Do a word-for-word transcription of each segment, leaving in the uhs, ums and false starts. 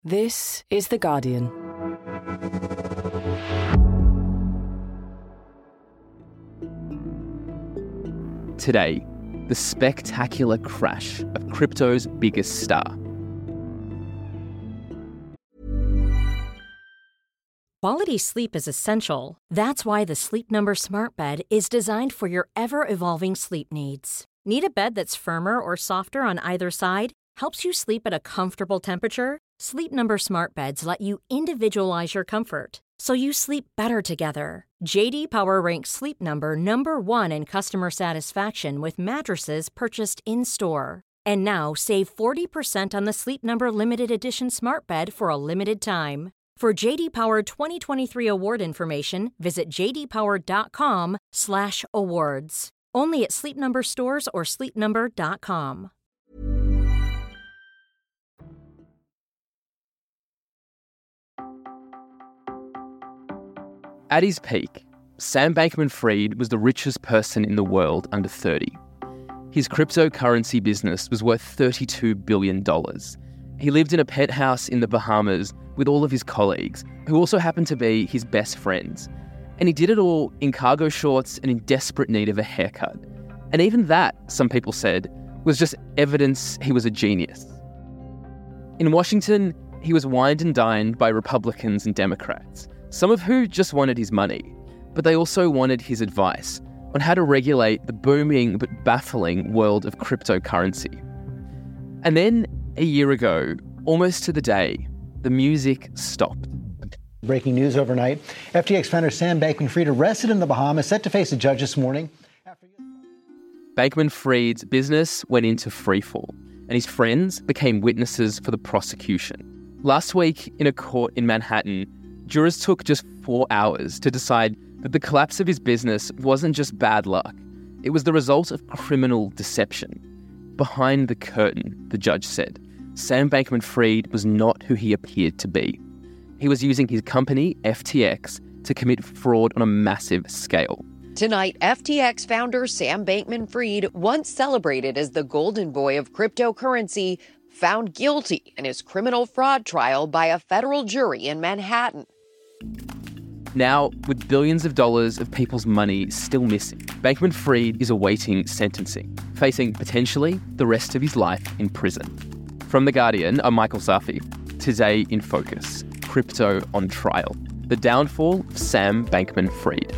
This is The Guardian. Today, the spectacular crash of crypto's biggest star. Quality sleep is essential. That's why the Sleep Number Smart Bed is designed for your ever-evolving sleep needs. Need a bed that's firmer or softer on either side? Helps you sleep at a comfortable temperature? Sleep Number Smart Beds let you individualize your comfort, so you sleep better together. J D Power ranks Sleep Number number one in customer satisfaction with mattresses purchased in-store. And now save forty percent on the Sleep Number Limited Edition Smart Bed for a limited time. For J D Power twenty twenty-three award information, visit jdpower.com slash awards. Only at Sleep Number stores or sleep number dot com. At his peak, Sam Bankman-Fried was the richest person in the world under thirty. His cryptocurrency business was worth thirty-two billion dollars. He lived in a penthouse in the Bahamas with all of his colleagues, who also happened to be his best friends. And he did it all in cargo shorts and in desperate need of a haircut. And even that, some people said, was just evidence he was a genius. In Washington, he was wined and dined by Republicans and Democrats, some of who just wanted his money, but they also wanted his advice on how to regulate the booming but baffling world of cryptocurrency. And then, a year ago, almost to the day, the music stopped. Breaking news overnight. F T X founder Sam Bankman-Fried arrested in the Bahamas, set to face a judge this morning. Bankman-Fried's business went into freefall, and his friends became witnesses for the prosecution. Last week, in a court in Manhattan, jurors took just four hours to decide that the collapse of his business wasn't just bad luck. It was the result of criminal deception. Behind the curtain, the judge said, Sam Bankman-Fried was not who he appeared to be. He was using his company, F T X, to commit fraud on a massive scale. Tonight, F T X founder Sam Bankman-Fried, once celebrated as the golden boy of cryptocurrency, found guilty in his criminal fraud trial by a federal jury in Manhattan. Now, with billions of dollars of people's money still missing, Bankman-Fried is awaiting sentencing, facing potentially the rest of his life in prison. From The Guardian, I'm Michael Safi. Today in focus, crypto on trial, the downfall of Sam Bankman-Fried.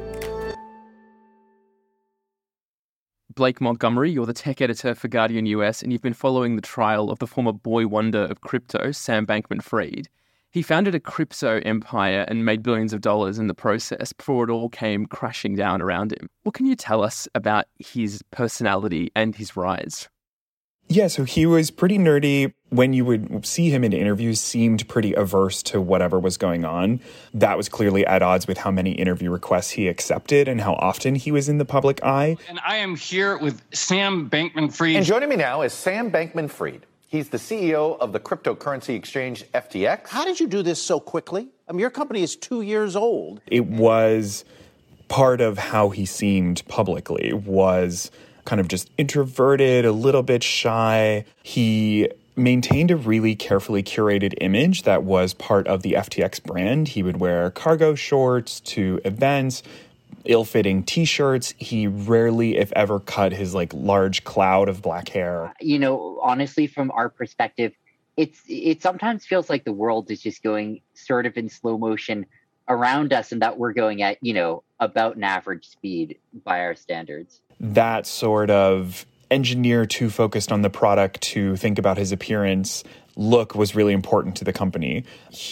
Blake Montgomery, you're the tech editor for Guardian U S, and you've been following the trial of the former boy wonder of crypto, Sam Bankman-Fried. He founded a crypto empire and made billions of dollars in the process before it all came crashing down around him. What can you tell us about his personality and his rise? Yeah, so he was pretty nerdy. When you would see him in interviews, seemed pretty averse to whatever was going on. That was clearly at odds with how many interview requests he accepted and how often he was in the public eye. And I am here with Sam Bankman-Fried. And joining me now is Sam Bankman-Fried. He's the C E O of the cryptocurrency exchange F T X. How did you do this so quickly? I mean, your company is two years old. It was part of how he seemed publicly, was kind of just introverted, a little bit shy. He maintained a really carefully curated image that was part of the F T X brand. He would wear cargo shorts to events, ill-fitting T-shirts. He rarely, if ever, cut his like large cloud of black hair. You know, honestly, from our perspective, it's it sometimes feels like the world is just going sort of in slow motion around us, and that we're going at, you know, about an average speed by our standards. That sort of engineer too focused on the product to think about his appearance look was really important to the company.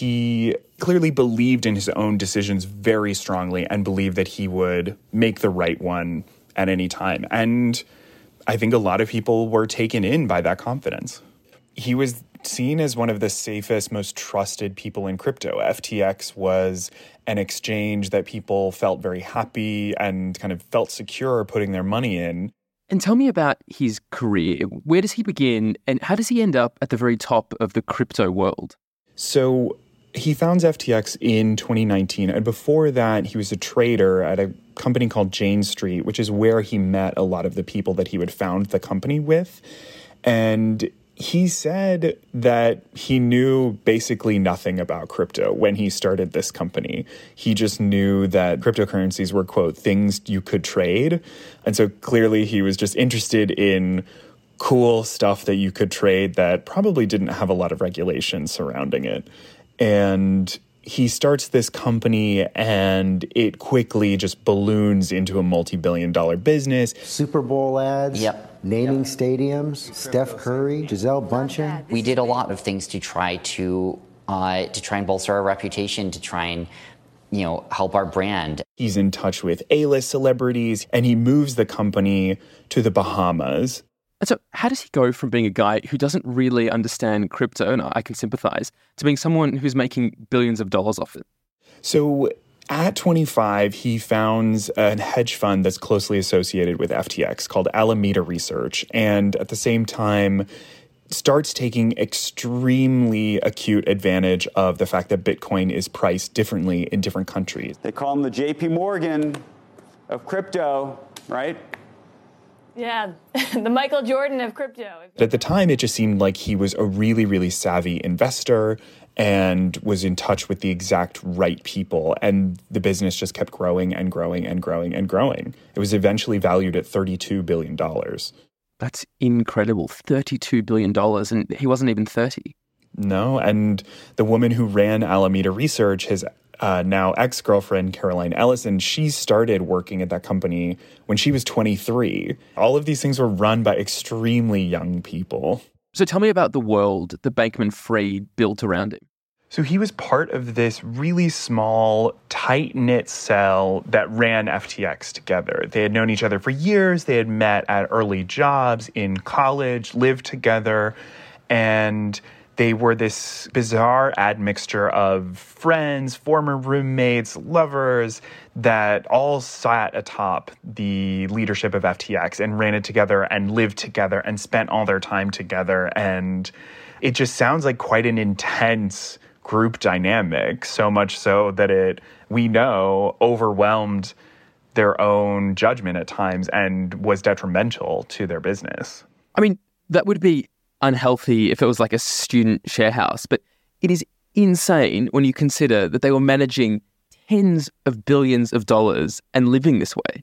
He clearly believed in his own decisions very strongly and believed that he would make the right one at any time. And I think a lot of people were taken in by that confidence. He was seen as one of the safest, most trusted people in crypto. F T X was an exchange that people felt very happy and kind of felt secure putting their money in. And tell me about his career. Where does he begin and how does he end up at the very top of the crypto world? So he founds F T X in twenty nineteen. And before that, he was a trader at a company called Jane Street, which is where he met a lot of the people that he would found the company with. And He said that he knew basically nothing about crypto when he started this company. He just knew that cryptocurrencies were, quote, things you could trade. And so clearly he was just interested in cool stuff that you could trade that probably didn't have a lot of regulation surrounding it. And he starts this company and it quickly just balloons into a multi-billion dollar business. Super Bowl ads, yep. naming yep. stadiums, Steph Curry, Gisele Bündchen. We did a lot of things to try to uh, to try and bolster our reputation, to try and, you know, help our brand. He's in touch with A-list celebrities and he moves the company to the Bahamas. And so how does he go from being a guy who doesn't really understand crypto, and I can sympathize, to being someone who's making billions of dollars off it? So at twenty-five, he founds a hedge fund that's closely associated with F T X called Alameda Research. And at the same time, starts taking extremely acute advantage of the fact that Bitcoin is priced differently in different countries. They call him the J P Morgan of crypto, right? Yeah, the Michael Jordan of crypto. At the time, it just seemed like he was a really, really savvy investor and was in touch with the exact right people. And the business just kept growing and growing and growing and growing. It was eventually valued at thirty-two billion dollars. That's incredible, thirty-two billion dollars, and he wasn't even thirty. No, and the woman who ran Alameda Research, his uh, now ex-girlfriend, Caroline Ellison, she started working at that company when she was twenty-three. All of these things were run by extremely young people. So tell me about the world that Bankman-Fried built around him. So he was part of this really small, tight-knit cell that ran F T X together. They had known each other for years. They had met at early jobs in college, lived together, and they were this bizarre admixture of friends, former roommates, lovers that all sat atop the leadership of F T X and ran it together and lived together and spent all their time together. And it just sounds like quite an intense group dynamic, so much so that it, we know, overwhelmed their own judgment at times and was detrimental to their business. I mean, that would be unhealthy if it was like a student share house, but it is insane when you consider that they were managing tens of billions of dollars and living this way.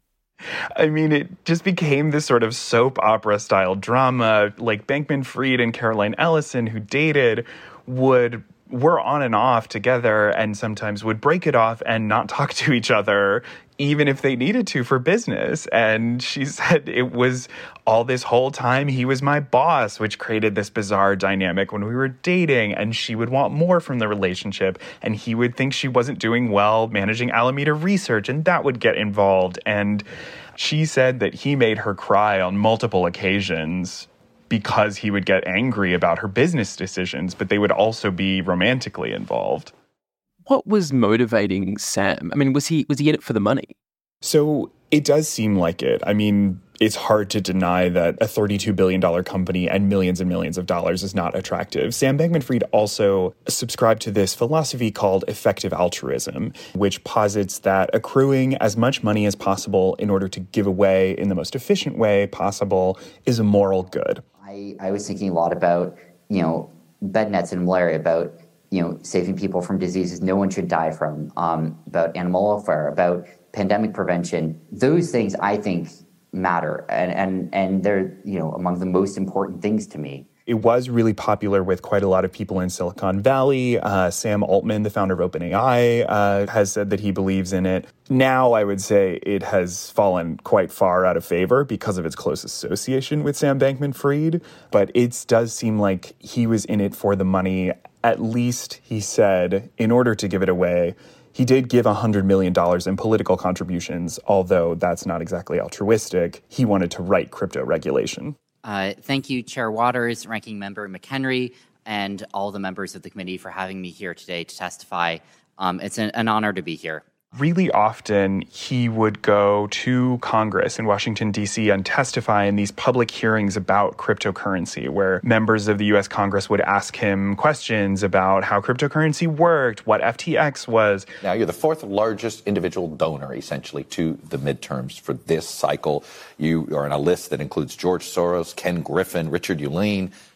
I mean, it just became this sort of soap opera style drama. Like Bankman-Fried and Caroline Ellison, who dated, would were on and off together and sometimes would break it off and not talk to each other, even if they needed to for business. And she said it was all this whole time he was my boss, which created this bizarre dynamic when we were dating, and she would want more from the relationship, and he would think she wasn't doing well managing Alameda Research, and that would get involved. And she said that he made her cry on multiple occasions because he would get angry about her business decisions, but they would also be romantically involved. What was motivating Sam? I mean, was he was he in it for the money? So it does seem like it. I mean, it's hard to deny that a thirty-two billion dollars company and millions and millions of dollars is not attractive. Sam Bankman-Fried also subscribed to this philosophy called effective altruism, which posits that accruing as much money as possible in order to give away in the most efficient way possible is a moral good. I, I was thinking a lot about, you know, bed nets and malaria, about, you know, saving people from diseases no one should die from, um, about animal welfare, about pandemic prevention. Those things, I think, matter, and and and they're, you know, among the most important things to me. It was really popular with quite a lot of people in Silicon Valley. Uh, Sam Altman, the founder of OpenAI, uh, has said that he believes in it. Now, I would say it has fallen quite far out of favor because of its close association with Sam Bankman-Fried. But it does seem like he was in it for the money. At least, he said, in order to give it away. He did give one hundred million dollars in political contributions, although that's not exactly altruistic. He wanted to write crypto regulation. Uh, thank you, Chair Waters, Ranking Member McHenry, and all the members of the committee for having me here today to testify. Um, it's an, an honor to be here. Really often, he would go to Congress in Washington, D C and testify in these public hearings about cryptocurrency, where members of the U S Congress would ask him questions about how cryptocurrency worked, what F T X was. Now, you're the fourth largest individual donor, essentially, to the midterms for this cycle. You are on a list that includes George Soros, Ken Griffin, Richard Uihlein,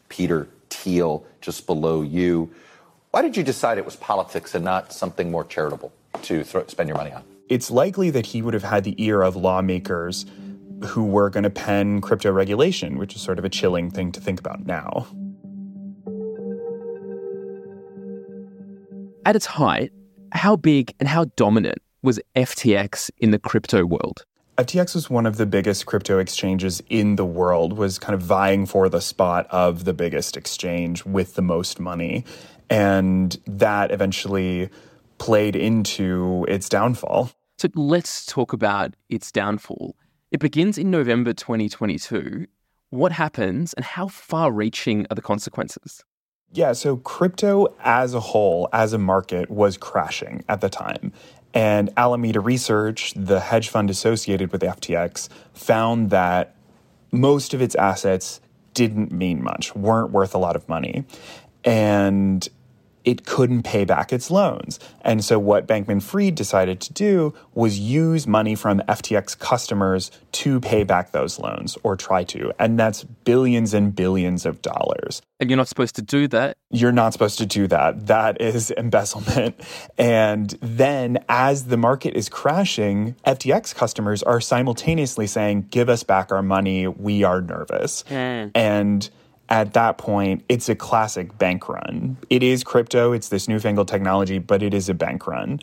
Peter Thiel, just below you. Why did you decide it was politics and not something more charitable to throw, spend your money on? It's likely that he would have had the ear of lawmakers who were going to pen crypto regulation, which is sort of a chilling thing to think about now. At its height, how big and how dominant was F T X in the crypto world? F T X was one of the biggest crypto exchanges in the world, was kind of vying for the spot of the biggest exchange with the most money. And that eventually played into its downfall. So let's talk about its downfall. It begins in November twenty twenty-two. What happens and how far-reaching are the consequences? Yeah, so crypto as a whole, as a market, was crashing at the time. And Alameda Research, the hedge fund associated with F T X, found that most of its assets didn't mean much, weren't worth a lot of money. And it couldn't pay back its loans. And so what Bankman-Fried decided to do was use money from F T X customers to pay back those loans, or try to. And that's billions and billions of dollars. And you're not supposed to do that? You're not supposed to do that. That is embezzlement. And then as the market is crashing, F T X customers are simultaneously saying, give us back our money, we are nervous. Mm. And at that point, it's a classic bank run. It is crypto, it's this newfangled technology, but it is a bank run.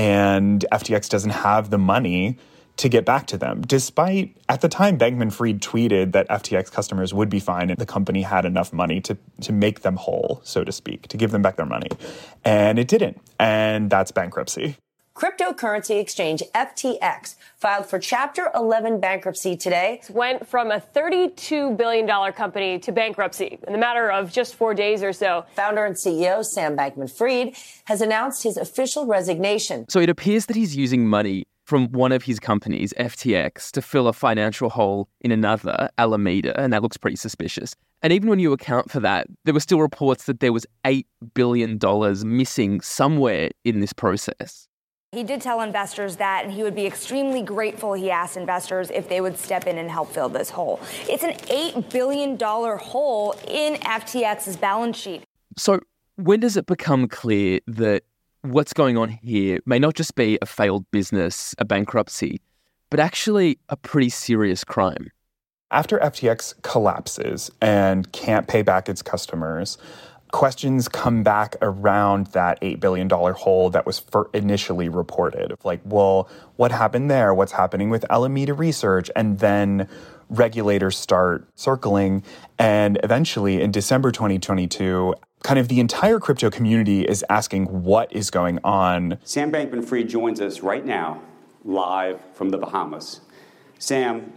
And F T X doesn't have the money to get back to them. Despite, at the time, Bankman-Fried tweeted that F T X customers would be fine and the company had enough money to, to make them whole, so to speak, to give them back their money. And it didn't. And that's bankruptcy. Cryptocurrency exchange F T X filed for Chapter eleven bankruptcy today. Went from a thirty-two billion dollars company to bankruptcy in the matter of just four days or so. Founder and C E O Sam Bankman-Fried has announced his official resignation. So it appears that he's using money from one of his companies, F T X, to fill a financial hole in another, Alameda, and that looks pretty suspicious. And even when you account for that, there were still reports that there was eight billion dollars missing somewhere in this process. He did tell investors that, and he would be extremely grateful, he asked investors, if they would step in and help fill this hole. It's an eight billion dollars hole in F T X's balance sheet. So when does it become clear that what's going on here may not just be a failed business, a bankruptcy, but actually a pretty serious crime? After F T X collapses and can't pay back its customers, questions come back around that eight billion dollars hole that was for initially reported. Like, well, what happened there? What's happening with Alameda Research? And then regulators start circling. And eventually, in December twenty twenty-two, kind of the entire crypto community is asking what is going on. Sam Bankman-Fried joins us right now, live from the Bahamas. Sam,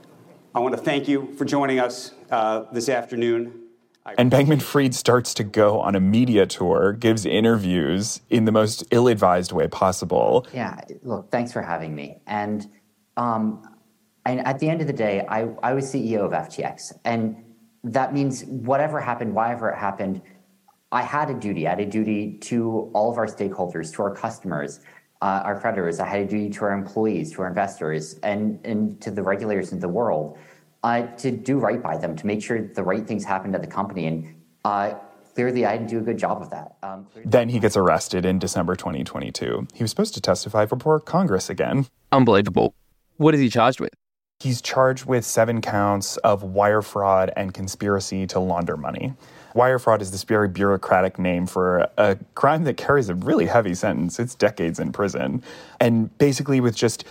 I want to thank you for joining us uh, this afternoon. And Bankman-Fried starts to go on a media tour, gives interviews in the most ill-advised way possible. Yeah, look, thanks for having me. And um, and at the end of the day, I, I was C E O of F T X. And that means whatever happened, wherever it happened, I had a duty. I had a duty to all of our stakeholders, to our customers, uh, our creditors. I had a duty to our employees, to our investors, and, and to the regulators in the world. Uh, to do right by them, to make sure the right things happen to the company. And uh, clearly, I didn't do a good job of that. Um, then he gets arrested in December twenty twenty-two. He was supposed to testify before Congress again. Unbelievable. What is he charged with? He's charged with seven counts of wire fraud and conspiracy to launder money. Wire fraud is this very bureaucratic name for a crime that carries a really heavy sentence. It's decades in prison. And basically with just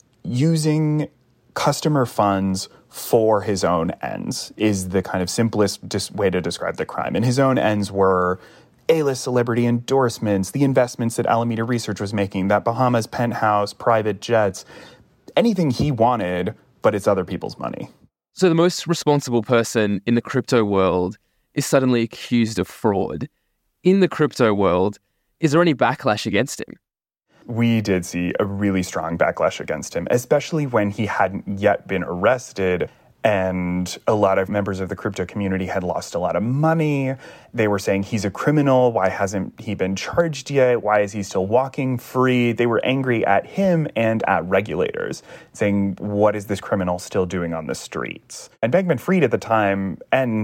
using customer funds for his own ends is the kind of simplest dis- way to describe the crime. And his own ends were A-list celebrity endorsements, the investments that Alameda Research was making, that Bahamas penthouse, private jets, anything he wanted, but it's other people's money. So the most responsible person in the crypto world is suddenly accused of fraud. In the crypto world, is there any backlash against him? We did see a really strong backlash against him, especially when he hadn't yet been arrested. And a lot of members of the crypto community had lost a lot of money. They were saying he's a criminal. Why hasn't he been charged yet? Why is he still walking free? They were angry at him and at regulators, saying, what is this criminal still doing on the streets? And Bankman-Fried at the time, and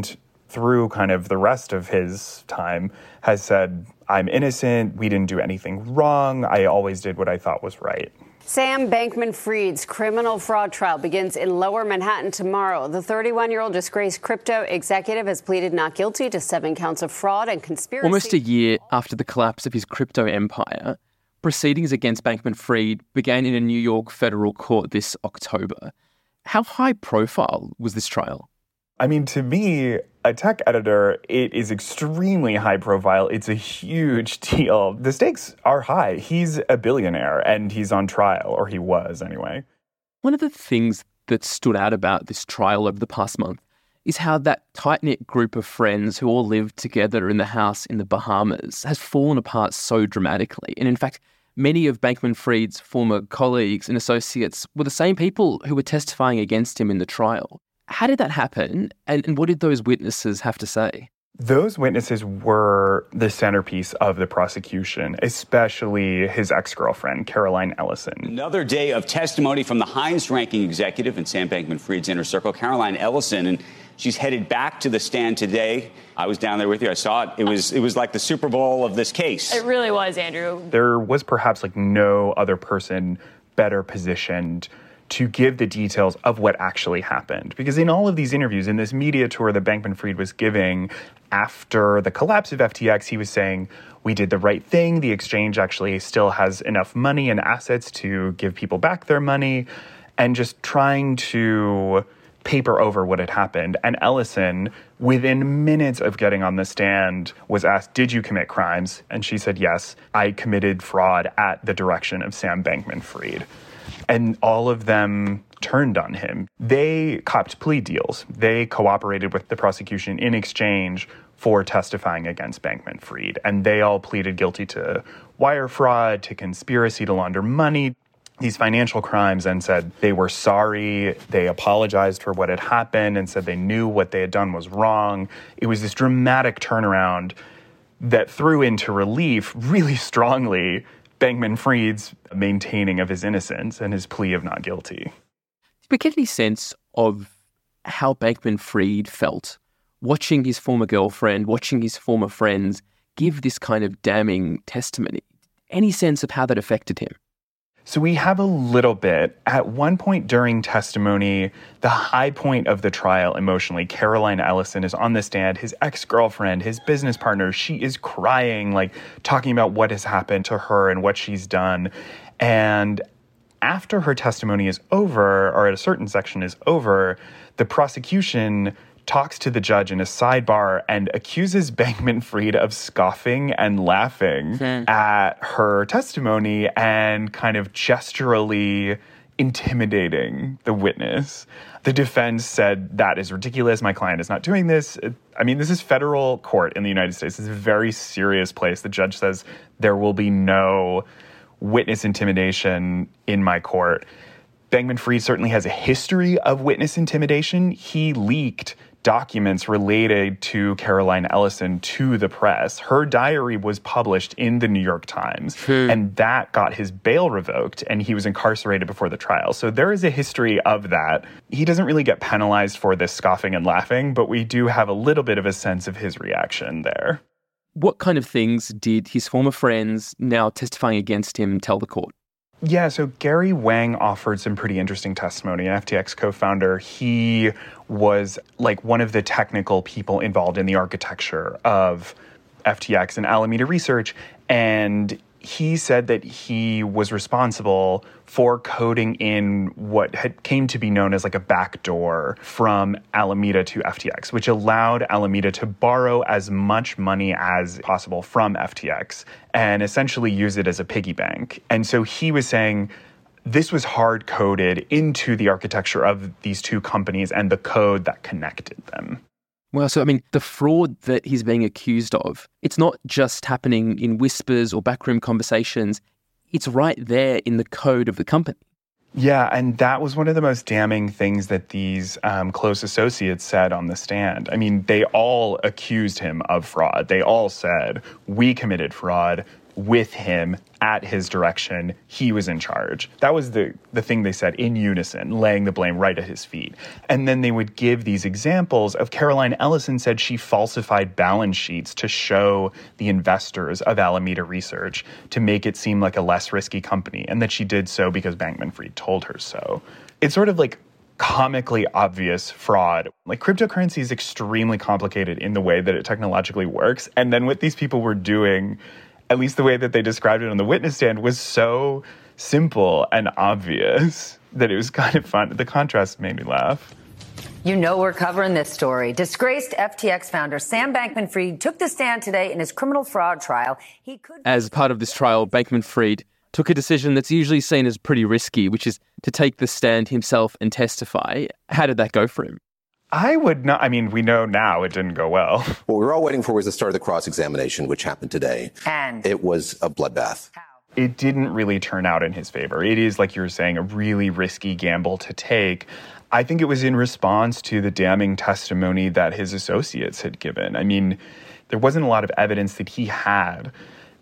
through kind of the rest of his time, has said, I'm innocent, we didn't do anything wrong, I always did what I thought was right. Sam Bankman-Fried's criminal fraud trial begins in Lower Manhattan tomorrow. The thirty-one-year-old disgraced crypto executive has pleaded not guilty to seven counts of fraud and conspiracy. Almost a year after the collapse of his crypto empire, proceedings against Bankman-Fried began in a New York federal court this October. How high profile was this trial? I mean, to me, a tech editor, it is extremely high profile. It's a huge deal. The stakes are high. He's a billionaire and he's on trial, or he was anyway. One of the things that stood out about this trial over the past month is how that tight-knit group of friends who all lived together in the house in the Bahamas has fallen apart so dramatically. And in fact, many of Bankman-Fried's former colleagues and associates were the same people who were testifying against him in the trial. How did that happen, and, and what did those witnesses have to say? Those witnesses were the centerpiece of the prosecution, especially his ex-girlfriend, Caroline Ellison. Another day of testimony from the highest-ranking executive in Sam Bankman-Fried's inner circle, Caroline Ellison, and she's headed back to the stand today. I was down there with you. I saw it. It was it was like the Super Bowl of this case. It really was, Andrew. There was perhaps like no other person better positioned to give the details of what actually happened. Because in all of these interviews, in this media tour that Bankman-Fried was giving after the collapse of F T X, he was saying, we did the right thing. The exchange actually still has enough money and assets to give people back their money, and just trying to paper over what had happened. And Ellison, within minutes of getting on the stand, was asked, did you commit crimes? And she said, yes, I committed fraud at the direction of Sam Bankman-Fried. And all of them turned on him. They copped plea deals. They cooperated with the prosecution in exchange for testifying against Bankman-Fried. And they all pleaded guilty to wire fraud, to conspiracy to launder money, these financial crimes, and said they were sorry. They apologized for what had happened and said they knew what they had done was wrong. It was this dramatic turnaround that threw into relief really strongly Bankman-Fried's maintaining of his innocence and his plea of not guilty. Did we get any sense of how Bankman-Fried felt watching his former girlfriend, watching his former friends give this kind of damning testimony? Any sense of how that affected him? So we have a little bit. At one point during testimony, the high point of the trial emotionally, Caroline Ellison is on the stand, his ex-girlfriend, his business partner, she is crying, like talking about what has happened to her and what she's done. And after her testimony is over, or at a certain section is over, the prosecution talks to the judge in a sidebar and accuses Bankman-Fried of scoffing and laughing mm. at her testimony and kind of gesturally intimidating the witness. The defense said, that is ridiculous. My client is not doing this. I mean, this is federal court in the United States. This is a very serious place. The judge says there will be no witness intimidation in my court. Bankman-Fried certainly has a history of witness intimidation. He leaked documents related to Caroline Ellison to the press. Her diary was published in the New York Times, hmm. and that got his bail revoked, and he was incarcerated before the trial. So there is a history of that. He doesn't really get penalized for this scoffing and laughing, but we do have a little bit of a sense of his reaction there. What kind of things did his former friends, now testifying against him, tell the court? Yeah, so Gary Wang offered some pretty interesting testimony, an F T X co-founder. He was like one of the technical people involved in the architecture of F T X and Alameda Research, and he said that he was responsible for coding in what had came to be known as like a backdoor from Alameda to F T X, which allowed Alameda to borrow as much money as possible from F T X and essentially use it as a piggy bank. And so he was saying this was hard-coded into the architecture of these two companies and the code that connected them. Well, so, I mean, the fraud that he's being accused of, it's not just happening in whispers or backroom conversations. It's right there in the code of the company. Yeah, and that was one of the most damning things that these um, close associates said on the stand. I mean, they all accused him of fraud. They all said, we committed fraud. with him, at his direction. He was in charge. That was the, the thing they said in unison, laying the blame right at his feet. And then they would give these examples of Caroline Ellison said she falsified balance sheets to show the investors of Alameda Research to make it seem like a less risky company, and that she did so because Bankman-Fried told her so. It's sort of like comically obvious fraud. Like, cryptocurrency is extremely complicated in the way that it technologically works. And then what these people were doing, at least the way that they described it on the witness stand, was so simple and obvious that it was kind of fun. The contrast made me laugh. You know we're covering this story. Disgraced F T X founder Sam Bankman-Fried took the stand today in his criminal fraud trial. He could... As part of this trial, Bankman-Fried took a decision that's usually seen as pretty risky, which is to take the stand himself and testify. How did that go for him? I would not, I mean, we know now it didn't go well. What we were all waiting for was the start of the cross-examination, which happened today. And? It was a bloodbath. It didn't really turn out in his favor. It is, like you were saying, a really risky gamble to take. I think it was in response to the damning testimony that his associates had given. I mean, there wasn't a lot of evidence that he had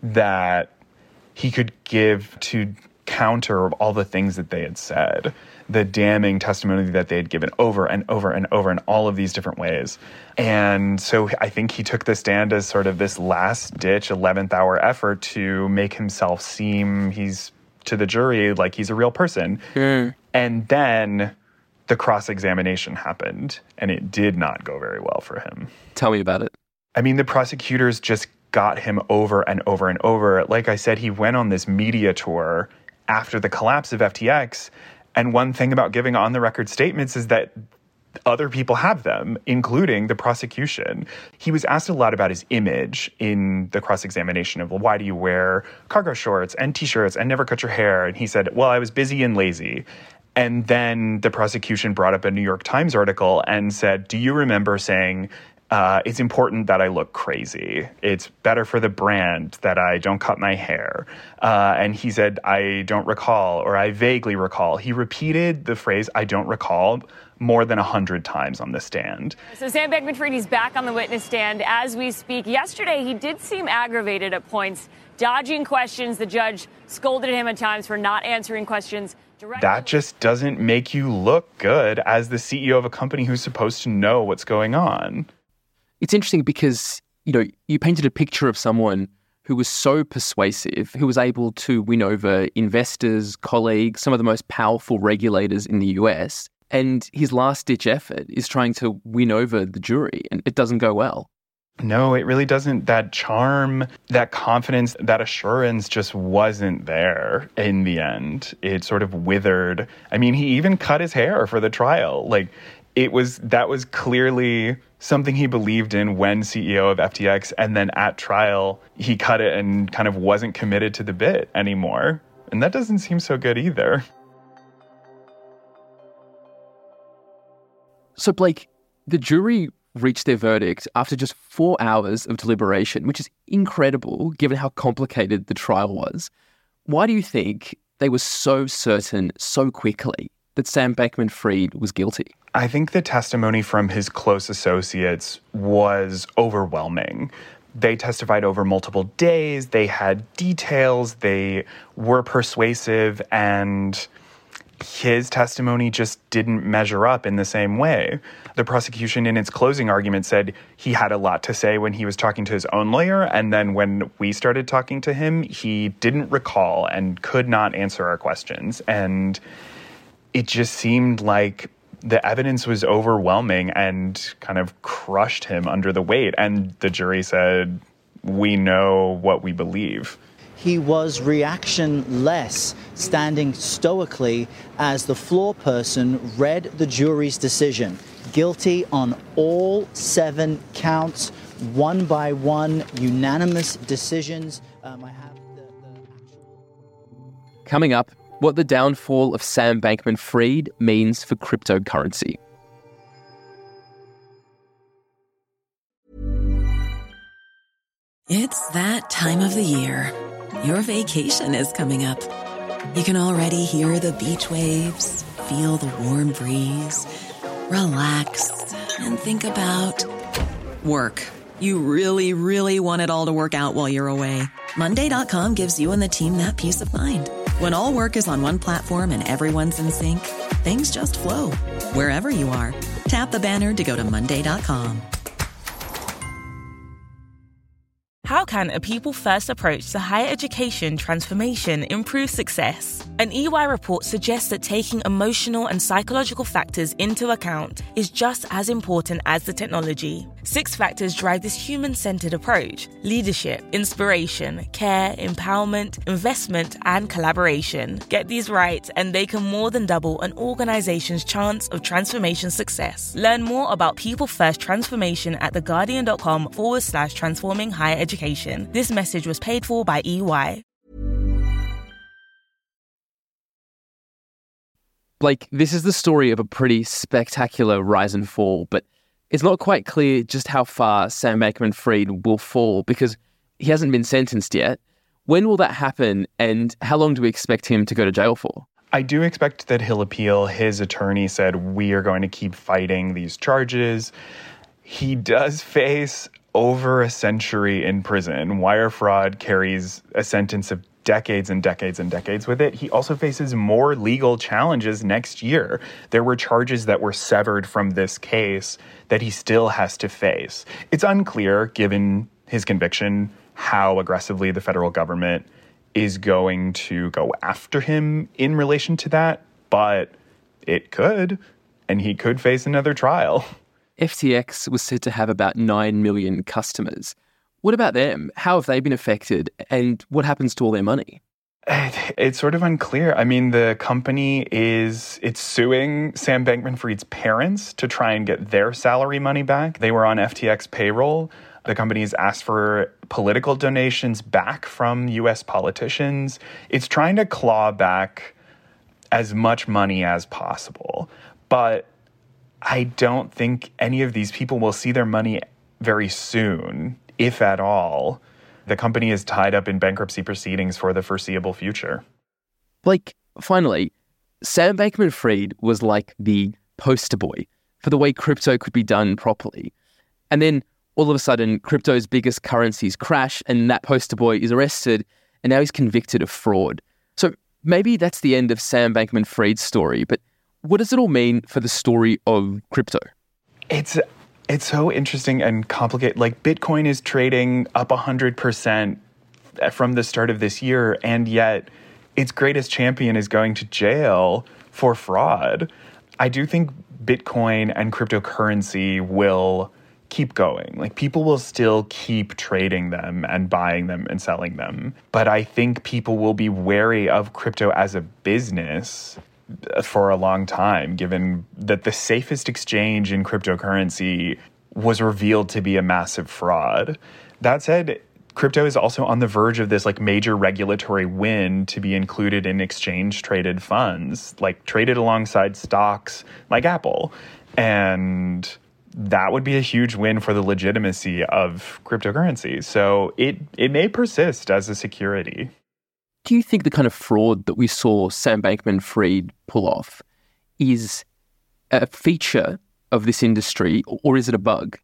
that he could give to counter all the things that they had said, the damning testimony that they had given over and over and over in all of these different ways. And so I think he took the stand as sort of this last-ditch, eleventh hour effort to make himself seem he's, to the jury, like he's a real person. Mm. And then the cross-examination happened, and it did not go very well for him. Tell me about it. I mean, the prosecutors just got him over and over and over. Like I said, he went on this media tour after the collapse of F T X. And one thing about giving on-the-record statements is that other people have them, including the prosecution. He was asked a lot about his image in the cross-examination of, well, why do you wear cargo shorts and T-shirts and never cut your hair? And he said, well, I was busy and lazy. And then the prosecution brought up a New York Times article and said, do you remember saying, Uh, it's important that I look crazy. It's better for the brand that I don't cut my hair. Uh, and he said, I don't recall, or I vaguely recall. He repeated the phrase, I don't recall, more than a hundred times on the stand. So Sam Bankman-Fried, he's back on the witness stand as we speak. Yesterday, he did seem aggravated at points, dodging questions. The judge scolded him at times for not answering questions directly. That just doesn't make you look good as the C E O of a company who's supposed to know what's going on. It's interesting because, you know, you painted a picture of someone who was so persuasive, who was able to win over investors, colleagues, some of the most powerful regulators in the U S, and his last-ditch effort is trying to win over the jury, and it doesn't go well. No, it really doesn't. That charm, that confidence, that assurance just wasn't there in the end. It sort of withered. I mean, he even cut his hair for the trial. Like, it was, that was clearly something he believed in when C E O of F T X, and then at trial, he cut it and kind of wasn't committed to the bit anymore. And that doesn't seem so good either. So, Blake, the jury reached their verdict after just four hours of deliberation, which is incredible given how complicated the trial was. Why do you think they were so certain so quickly that Sam Bankman-Fried was guilty? I think the testimony from his close associates was overwhelming. They testified over multiple days, they had details, they were persuasive, and his testimony just didn't measure up in the same way. The prosecution in its closing argument said he had a lot to say when he was talking to his own lawyer, and then when we started talking to him, he didn't recall and could not answer our questions. And it just seemed like the evidence was overwhelming and kind of crushed him under the weight. And the jury said, we know what we believe. He was reaction-less, standing stoically as the floor person read the jury's decision. Guilty on all seven counts, one by one, unanimous decisions. Um, I have the, the actual... Coming up, what the downfall of Sam Bankman-Fried means for cryptocurrency. It's that time of the year. Your vacation is coming up. You can already hear the beach waves, feel the warm breeze, relax, and think about work. You really, really want it all to work out while you're away. Monday dot com gives you and the team that peace of mind. When all work is on one platform and everyone's in sync, things just flow. Wherever you are, tap the banner to go to Monday dot com. How can a people-first approach to higher education transformation improve success? An E Y report suggests that taking emotional and psychological factors into account is just as important as the technology. Six factors drive this human-centered approach: leadership, inspiration, care, empowerment, investment, and collaboration. Get these right, and they can more than double an organization's chance of transformation success. Learn more about people-first transformation at theguardian.com forward slash transforming higher education. This message was paid for by E Y. Blake, this is the story of a pretty spectacular rise and fall, but it's not quite clear just how far Sam Bankman-Fried will fall because he hasn't been sentenced yet. When will that happen, and how long do we expect him to go to jail for? I do expect that he'll appeal. His attorney said, we are going to keep fighting these charges. He does face over a century in prison. Wire fraud carries a sentence of decades and decades and decades with it. He also faces more legal challenges next year. There were charges that were severed from this case that he still has to face. It's unclear, given his conviction, how aggressively the federal government is going to go after him in relation to that, but it could, and he could face another trial. F T X was said to have about nine million customers. What about them? How have they been affected? And what happens to all their money? It's sort of unclear. I mean, the company is, it's suing Sam Bankman-Fried's parents to try and get their salary money back. They were on F T X payroll. The company has asked for political donations back from U S politicians. It's trying to claw back as much money as possible. But I don't think any of these people will see their money very soon, if at all. The company is tied up in bankruptcy proceedings for the foreseeable future. Blake, finally, Sam Bankman-Fried was like the poster boy for the way crypto could be done properly. And then all of a sudden, crypto's biggest currencies crash and that poster boy is arrested and now he's convicted of fraud. So maybe that's the end of Sam Bankman-Fried's story, but what does it all mean for the story of crypto? It's it's so interesting and complicated. Like, Bitcoin is trading up one hundred percent from the start of this year, and yet its greatest champion is going to jail for fraud. I do think Bitcoin and cryptocurrency will keep going. Like, people will still keep trading them and buying them and selling them. But I think people will be wary of crypto as a business for a long time, given that the safest exchange in cryptocurrency was revealed to be a massive fraud. That said, crypto is also on the verge of this like major regulatory win to be included in exchange traded funds, like traded alongside stocks like Apple. And that would be a huge win for the legitimacy of cryptocurrency. So it it may persist as a security. Do you think the kind of fraud that we saw Sam Bankman-Fried pull off is a feature of this industry, or is it a bug?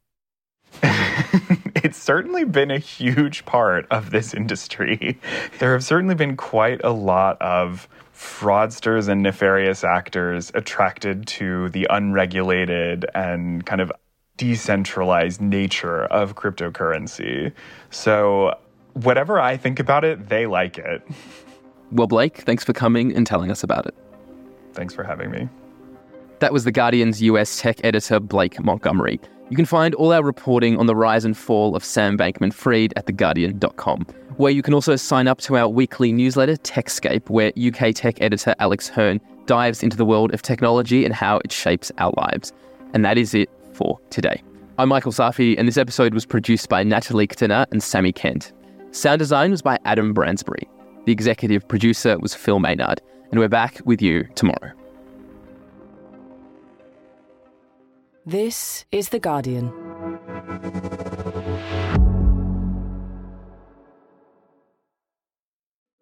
It's certainly been a huge part of this industry. There have certainly been quite a lot of fraudsters and nefarious actors attracted to the unregulated and kind of decentralized nature of cryptocurrency. So whatever I think about it, they like it. Well, Blake, thanks for coming and telling us about it. Thanks for having me. That was The Guardian's U S tech editor, Blake Montgomery. You can find all our reporting on the rise and fall of Sam Bankman-Fried at the guardian dot com, where you can also sign up to our weekly newsletter, Techscape, where U K tech editor Alex Hearn dives into the world of technology and how it shapes our lives. And that is it for today. I'm Michael Safi, and this episode was produced by Natalie Ktana and Sammy Kent. Sound design was by Adam Bransbury. The executive producer was Phil Maynard. And we're back with you tomorrow. This is The Guardian.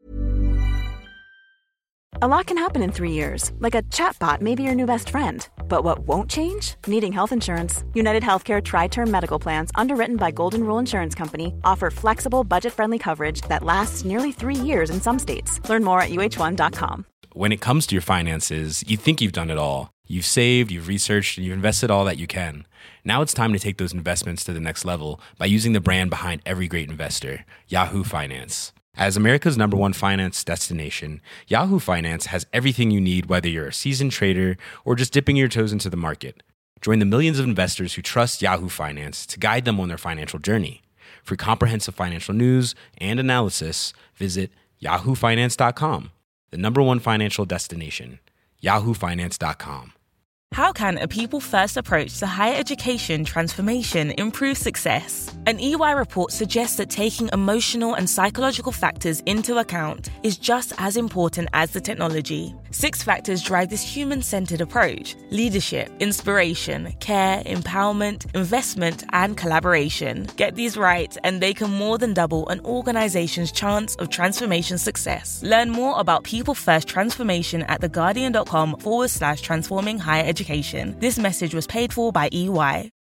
A lot can happen in three years, like a chatbot may be your new best friend. But what won't change? Needing health insurance. United Healthcare Tri-Term Medical Plans, underwritten by Golden Rule Insurance Company, offer flexible, budget-friendly coverage that lasts nearly three years in some states. Learn more at U H one dot com. When it comes to your finances, you think you've done it all. You've saved, you've researched, and you've invested all that you can. Now it's time to take those investments to the next level by using the brand behind every great investor, Yahoo Finance. As America's number one finance destination, Yahoo Finance has everything you need, whether you're a seasoned trader or just dipping your toes into the market. Join the millions of investors who trust Yahoo Finance to guide them on their financial journey. For comprehensive financial news and analysis, visit yahoo finance dot com, the number one financial destination, yahoo finance dot com. How can a people-first approach to higher education transformation improve success? An E Y report suggests that taking emotional and psychological factors into account is just as important as the technology. Six factors drive this human-centered approach: leadership, inspiration, care, empowerment, investment, and collaboration. Get these right, and they can more than double an organization's chance of transformation success. Learn more about people-first transformation at theguardian.com forward slash transforming higher education. This message was paid for by E Y.